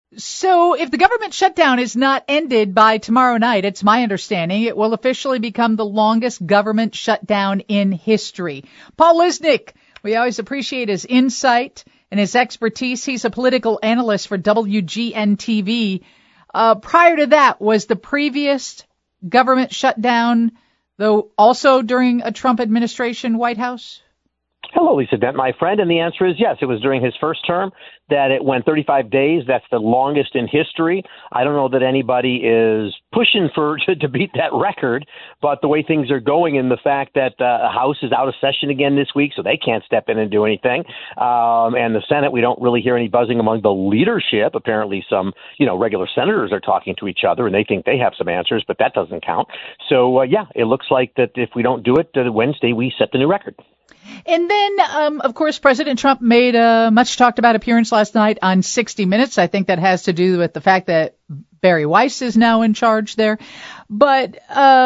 So if the government shutdown is not ended by tomorrow night, it's my understanding it will officially become the longest government shutdown in history. Paul Lisnek, we always appreciate his insight and his expertise. He's a political analyst for WGN-TV. Prior to that, was the previous government shutdown, though, also during a Trump administration White House? Hello, Lisa Dent, my friend. And the answer is yes. It was during his first term that it went 35 days. That's the longest in history. I don't know that anybody is pushing to beat that record, but the way things are going and the fact that the House is out of session again this week, so they can't step in and do anything. And the Senate, we don't really hear any buzzing among the leadership. Apparently some, regular senators are talking to each other and they think they have some answers, but that doesn't count. So, it looks like that if we don't do it Wednesday, we set the new record. And then, of course, President Trump made a much talked about appearance last night on 60 Minutes. I think that has to do with the fact that Barry Weiss is now in charge there. But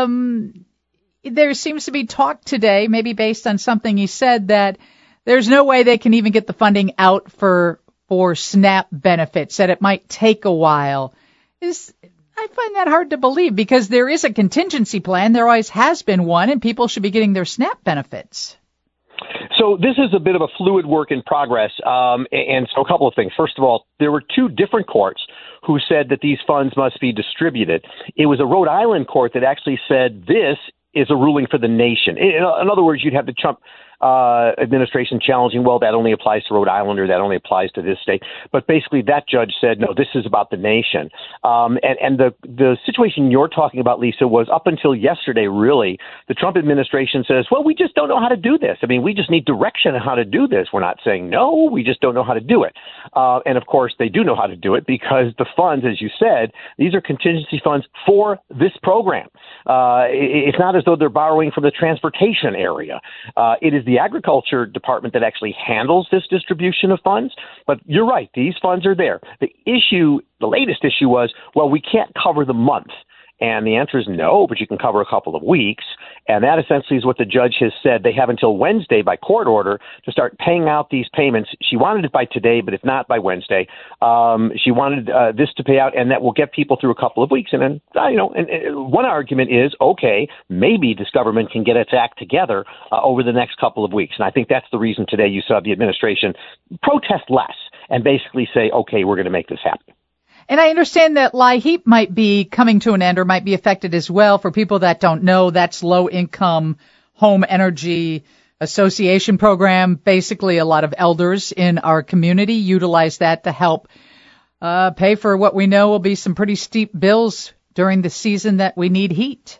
there seems to be talk today, maybe based on something he said, that there's no way they can even get the funding out for SNAP benefits, that it might take a while. I find that hard to believe because there is a contingency plan. There always has been one, and people should be getting their SNAP benefits. So this is a bit of a fluid work in progress. And so a couple of things. First of all, there were two different courts who said that these funds must be distributed. It was a Rhode Island court that actually said this is a ruling for the nation. In other words, you'd have the Trump administration challenging, well, that only applies to Rhode Island or that only applies to this state. But basically that judge said, no, this is about the nation. And the situation you're talking about, Lisa, was up until yesterday, really, the Trump administration says, well, we just don't know how to do this. I mean, we just need direction on how to do this. We're not saying no, we just don't know how to do it. And of course, they do know how to do it because the funds, as you said, these are contingency funds for this program. It's not as though they're borrowing from the transportation area. It is the Agriculture Department that actually handles this distribution of funds. But you're right, these funds are there. The latest issue was, well, we can't cover the month. And the answer is no, but you can cover a couple of weeks. And that essentially is what the judge has said. They have until Wednesday by court order to start paying out these payments. She wanted it by today, but if not by Wednesday, she wanted this to pay out, and that will get people through a couple of weeks. And then, and one argument is, okay, maybe this government can get its act together over the next couple of weeks. And I think that's the reason today you saw the administration protest less and basically say, okay, we're going to make this happen. And I understand that LIHEAP might be coming to an end or might be affected as well. For people that don't know, that's Low Income Home Energy Association program. Basically, a lot of elders in our community utilize that to help pay for what we know will be some pretty steep bills during the season that we need heat.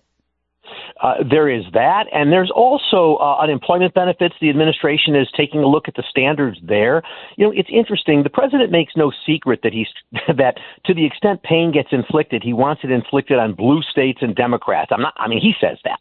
There is that, and there's also unemployment benefits. The administration is taking a look at the standards there. It's interesting. The president makes no secret that that to the extent pain gets inflicted, he wants it inflicted on blue states and Democrats. He says that.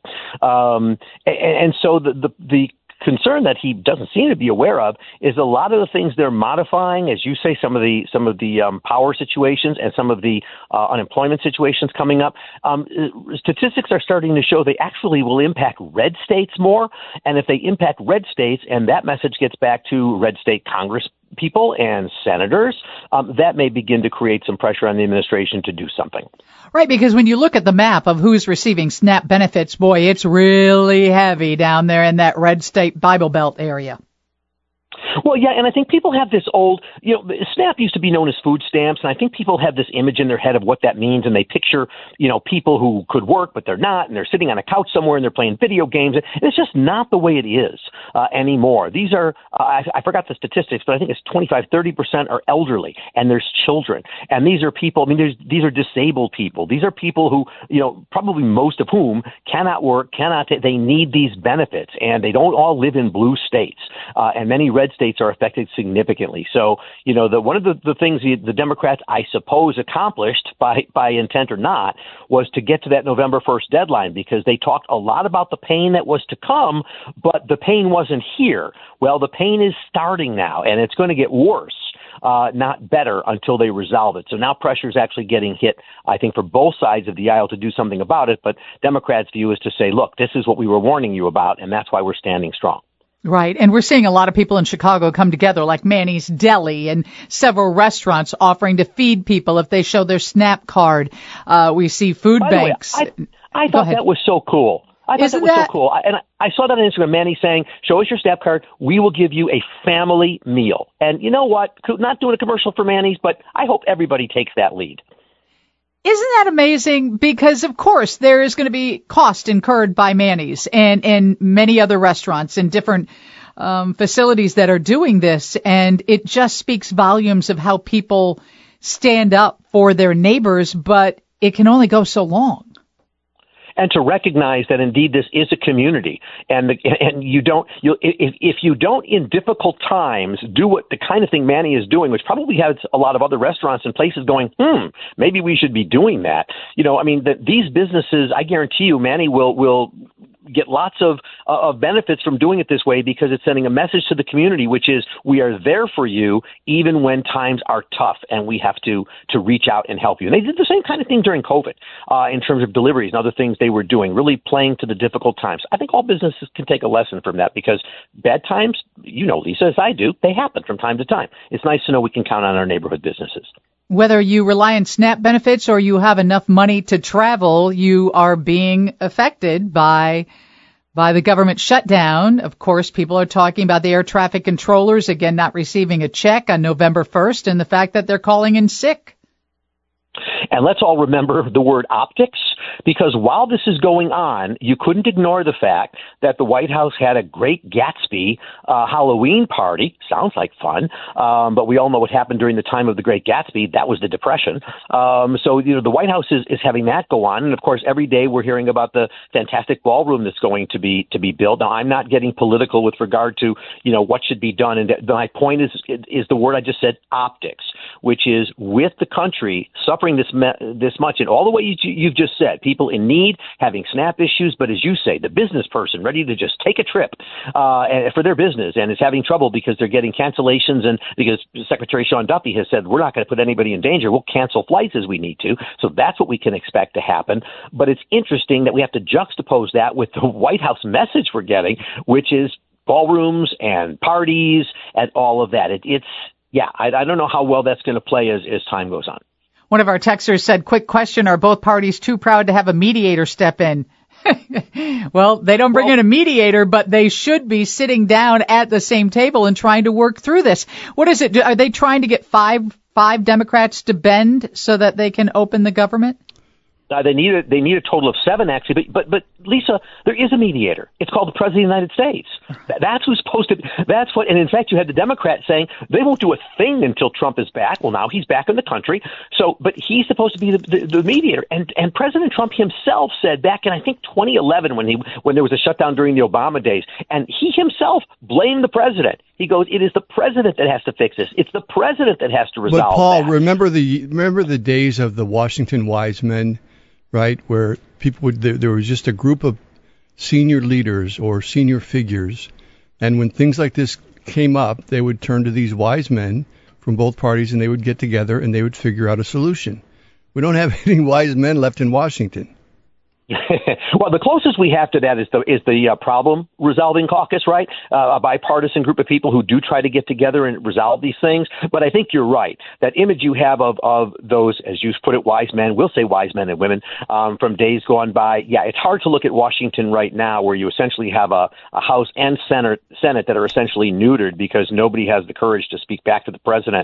And so the concern that he doesn't seem to be aware of is a lot of the things they're modifying, as you say, some of the power situations and some of the unemployment situations coming up. Statistics are starting to show they actually will impact red states more. And if they impact red states and that message gets back to red state Congress people and senators, that may begin to create some pressure on the administration to do something. Right, because when you look at the map of who's receiving SNAP benefits, boy, it's really heavy down there in that red state Bible Belt area. Well, yeah, and I think people have this old, SNAP used to be known as food stamps, and I think people have this image in their head of what that means, and they picture, people who could work, but they're not, and they're sitting on a couch somewhere, and they're playing video games, and it's just not the way it is anymore. These are, I forgot the statistics, but I think it's 25-30% are elderly, and there's children, and these are people, these are disabled people. These are people who, probably most of whom cannot work, they need these benefits, and they don't all live in blue states, and many red states are affected significantly. So, one of the things the Democrats, I suppose, accomplished by intent or not was to get to that November 1st deadline, because they talked a lot about the pain that was to come, but the pain wasn't here. Well, the pain is starting now, and it's going to get worse. Not better until they resolve it. So now pressure is actually getting hit, I think, for both sides of the aisle to do something about it. But Democrats' view is to say, look, this is what we were warning you about, and that's why we're standing strong. Right. And we're seeing a lot of people in Chicago come together, like Manny's Deli and several restaurants offering to feed people if they show their SNAP card. We see food banks. By the way, I thought that was so cool. I thought that was so cool. And I saw that on Instagram, Manny saying, show us your SNAP card. We will give you a family meal. And you know what? Not doing a commercial for Manny's, but I hope everybody takes that lead. Isn't that amazing? Because, of course, there is going to be cost incurred by Manny's and many other restaurants and different facilities that are doing this. And it just speaks volumes of how people stand up for their neighbors, but it can only go so long. And to recognize that indeed this is a community, and if you don't in difficult times do what the kind of thing Manny is doing, which probably has a lot of other restaurants and places going, maybe we should be doing that. These businesses, I guarantee you, Manny will get lots of benefits from doing it this way, because it's sending a message to the community, which is we are there for you even when times are tough and we have to reach out and help you. And they did the same kind of thing during COVID in terms of deliveries and other things they were doing, really playing to the difficult times. I think all businesses can take a lesson from that, because bad times, Lisa, as I do, they happen from time to time. It's nice to know we can count on our neighborhood businesses. Whether you rely on SNAP benefits or you have enough money to travel, you are being affected by the government shutdown. Of course, people are talking about the air traffic controllers, again, not receiving a check on November 1st, and the fact that they're calling in sick. And let's all remember the word optics, because while this is going on, you couldn't ignore the fact that the White House had a Great Gatsby Halloween party. Sounds like fun, but we all know what happened during the time of the Great Gatsby. That was the Depression. So the White House is having that go on. And, of course, every day we're hearing about the fantastic ballroom that's going to be built. Now, I'm not getting political with regard to, what should be done. And my point is the word I just said, optics, which is with the country suffering this much, and all the way you've just said, people in need, having SNAP issues, but as you say, the business person ready to just take a trip for their business and is having trouble because they're getting cancellations, and because Secretary Sean Duffy has said we're not going to put anybody in danger, we'll cancel flights as we need to. So that's what we can expect to happen. But it's interesting that we have to juxtapose that with the White House message we're getting, which is ballrooms and parties and all of that. I don't know how well that's going to play as time goes on. One of our texters said, quick question, are both parties too proud to have a mediator step in? Well, they don't bring in a mediator, but they should be sitting down at the same table and trying to work through this. What is it? Are they trying to get five Democrats to bend so that they can open the government? They need a total of 7, actually. But Lisa, there is a mediator. It's called the President of the United States. That's who's supposed to. That's what. And in fact, you had the Democrats saying they won't do a thing until Trump is back. Well, now he's back in the country. So, but he's supposed to be the mediator. And President Trump himself said back in, I think, 2011 when there was a shutdown during the Obama days, and he himself blamed the president. He goes, it is the president that has to fix this. It's the president that has to resolve. But Paul, that. remember the days of the Washington Wise Men, right, where people there was just a group of senior leaders or senior figures, and when things like this came up, they would turn to these wise men from both parties, and they would get together and they would figure out a solution. We don't have any wise men left in Washington. Well, the closest we have to that is the problem resolving caucus, right? A bipartisan group of people who do try to get together and resolve these things. But I think you're right. That image you have of those, as you put it, wise men, we'll say wise men and women, from days gone by. Yeah, it's hard to look at Washington right now, where you essentially have a House and Senate that are essentially neutered because nobody has the courage to speak back to the president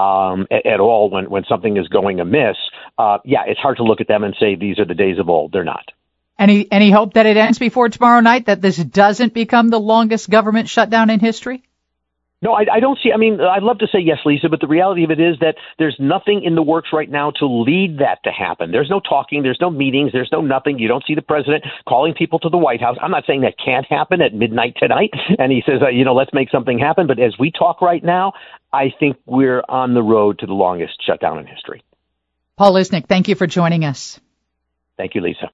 at all when something is going amiss. It's hard to look at them and say these are the days of old. They're not. Any hope that it ends before tomorrow night, that this doesn't become the longest government shutdown in history? No, I don't see. I mean, I'd love to say yes, Lisa, but the reality of it is that there's nothing in the works right now to lead that to happen. There's no talking. There's no meetings. There's no nothing. You don't see the president calling people to the White House. I'm not saying that can't happen at midnight tonight, and he says, let's make something happen. But as we talk right now, I think we're on the road to the longest shutdown in history. Paul Lisnek, thank you for joining us. Thank you, Lisa.